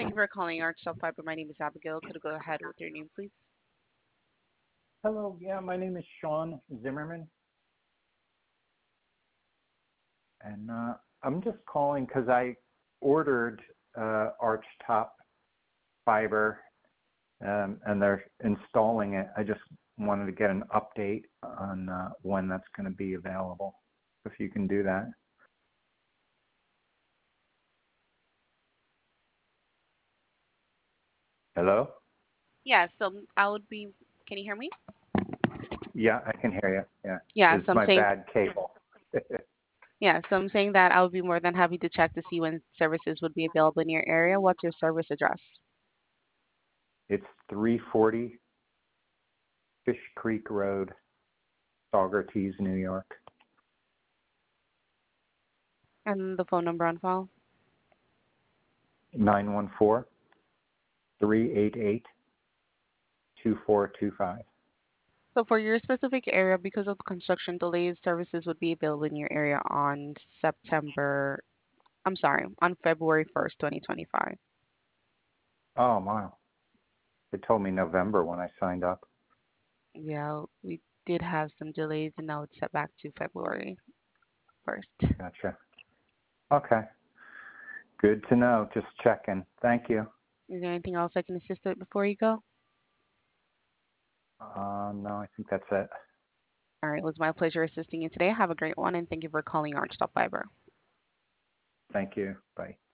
Thank you for calling Archstop Fiber. My name is Abigail. Could you go ahead with your name, please? Hello, yeah, my name is Sean Zimmerman, and I'm just calling because I ordered Archtop Fiber, and they're installing it. I just wanted to get an update on when that's going to be available, if you can do that. Hello? Yeah, so I would be, can you hear me? Yeah, I can hear you. Yeah, Yeah, it's so I'm my saying, bad cable. that I would be more than happy to check to see when services would be available in your area. What's your service address? It's 340 Fish Creek Road, Saugerties, New York. And the phone number on file? 914-388-2425. So for your specific area, because of the construction delays, services would be available in your area on on February 1st, 2025. Oh, wow. They told me November when I signed up. Yeah, we did have some delays and now it's set back to February 1st. Gotcha. Okay. Good to know. Just checking. Thank you. Is there anything else I can assist with before you go? No, I think that's it. All right, it was my pleasure assisting you today. Have a great one and thank you for calling Archstop Fiber. Thank you. Bye.